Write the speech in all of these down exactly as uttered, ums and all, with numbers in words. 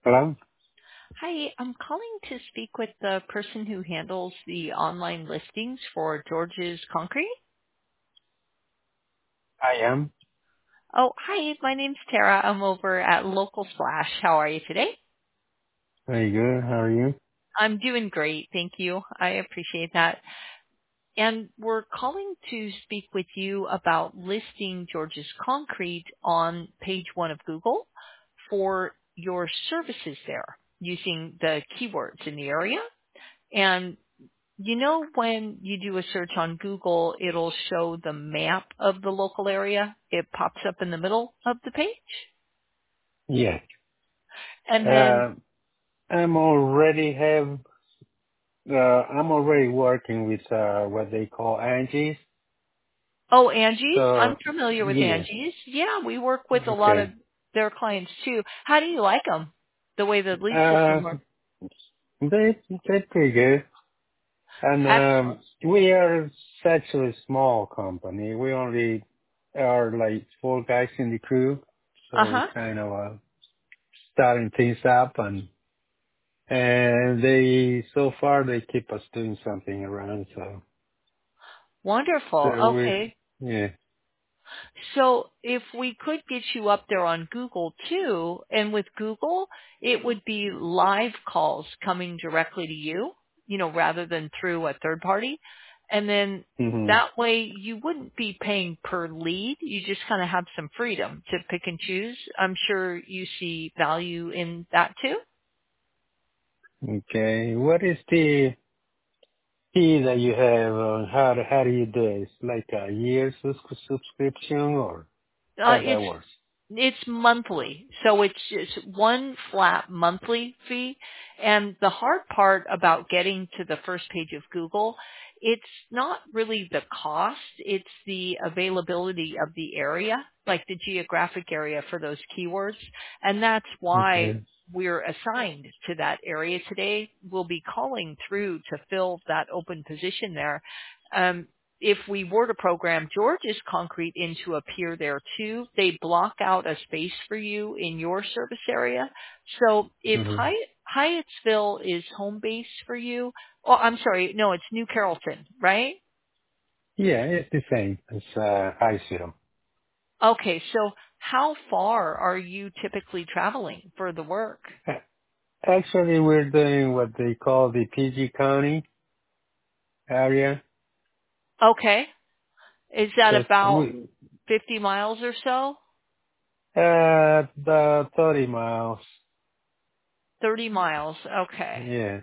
Hello? Hi, I'm calling to speak with the person who handles the online listings for George's Concrete. I am. Oh, hi, my name's Tara. I'm over at Local Splash. How are you today? Very good. How are you? I'm doing great, thank you. I appreciate that. And we're calling to speak with you about listing George's Concrete on page one of Google for your services there using the keywords in the area. And you know, when you do a search on Google, it'll show the map of the local area. It pops up in the middle of the page. Yes. And then, Uh, I'm already have, uh, I'm already working with, uh, what they call Angie's. oh, Angie's. I'm So, familiar with yeah. Angie's. Yeah, we work with a lot of Okay. their clients too. How do you like them? The way the lead Uh, system works? they, they're pretty good. And, um, Excellent. we are such a small company. We only are like four guys in the crew. So we Uh-huh. kind of, uh, starting things up and And they, so far they keep us doing something around, so, Wonderful. so we, Okay. yeah. So if we could get you up there on Google too, and with Google, it would be live calls coming directly to you, you know, rather than through a third party. And then hmm that way you wouldn't be paying per lead. You just kind of have some freedom to pick and choose. I'm sure you see value in that too. Okay. What is the fee that you have on how, do- how do you do it? It's like a year sus- subscription or Uh, how that it's works? It's monthly, so it's just one flat monthly fee. And the hard part about getting to the first page of Google, it's not really the cost, it's the availability of the area, like the geographic area for those keywords. And that's why Okay. we're assigned to that area today. We'll be calling through to fill that open position there. Um, if we were to program George's Concrete in to appear there too, they block out a space for you in your service area. So if hmm Hyatt, Hyattsville is home base for you, oh, I'm sorry, no, it's New Carrollton, right? Yeah, it's the same. It's, uh, high zero. Okay, so how far are you typically traveling for the work? Actually, we're doing what they call the P G County area. Okay, is that That's, about we, fifty miles or so? uh, about thirty miles. thirty miles, okay. Yeah.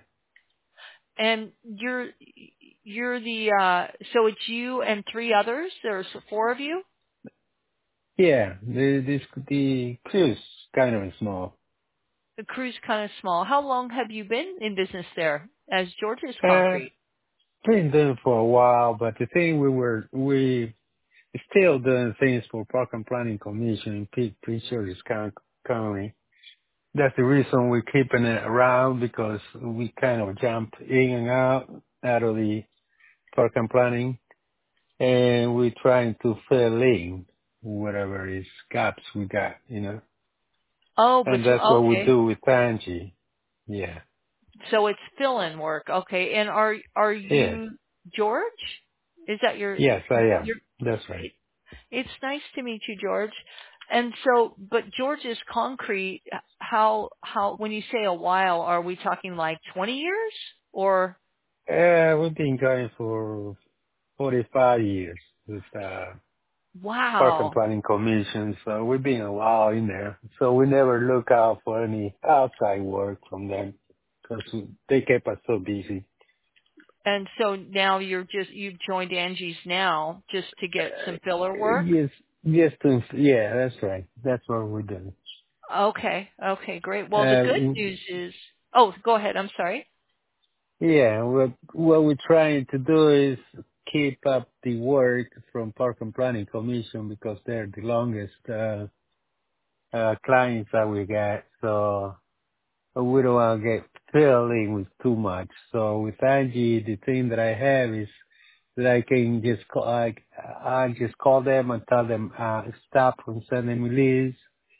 And you're you're the uh so it's you and three others. There's four of you. Yeah, the this the cruise kind of small. The crew's kind of small. How long have you been in business there as George's Uh, Concrete? been doing for a while, but the thing we were we still doing things for Park and Planning Commission in Peak Pictures County. That's the reason we're keeping it around because we kind of jump in and out out of the Park and Planning, and we're trying to fill in whatever is gaps we got, you know. Oh, but And that's what we okay. do with Angie. Yeah. So it's fill-in work. Okay. And are are Yeah. you George? Is that your Yes, I am. your That's right. It's nice to meet you, George. And so, but George's Concrete, how how when you say a while, are we talking like twenty years or Uh, we've been going for forty-five years with uh, Park and wow. Planning Commission, so we've been a while in there. So we never look out for any outside work from them because they kept us so busy. And so now you're just, you've joined Angie's now just to get Uh, some filler work? yes, yes, to, yeah, that's right. That's what we're doing. Okay. Okay, great. Well, the good Uh, news is, oh, go ahead. I'm sorry. yeah, what what we're trying to do is keep up the work from Park and Planning Commission because they're the longest. Uh, uh, clients that we get, so we don't want to get filled in with too much. So with Angie, the thing that I have is that I can just call, I, I just call them and tell them, uh, stop from sending me leads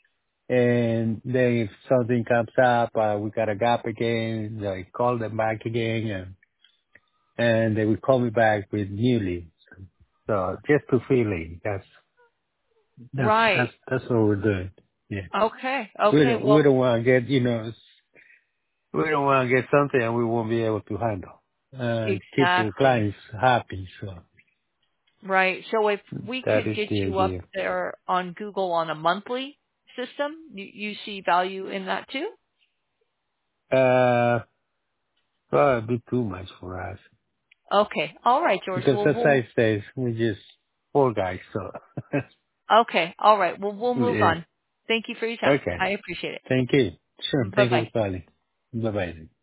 And then if something comes up, uh, we got a gap again, I call them back again and, and they will call me back with new leads. So just to fill in, that's, that's, Right. that's, that's what we're doing. Yeah. Okay. We Okay. don't, we Well, don't want to get, you know, we don't want to get something and we won't be able to handle. Uh, keep the exactly. clients happy. So Right. So if we that could is get the you up idea. there on Google on a monthly system, you, you see value in that too? Uh, probably be too much for us Okay. All right, George. because Well, as we'll, I say, we just four guys. So okay. All right. Well, we'll move yeah. on. Thank you for your time. Okay. I appreciate it. Thank you. Sure. Bye Thank you bye. for calling. Bye bye.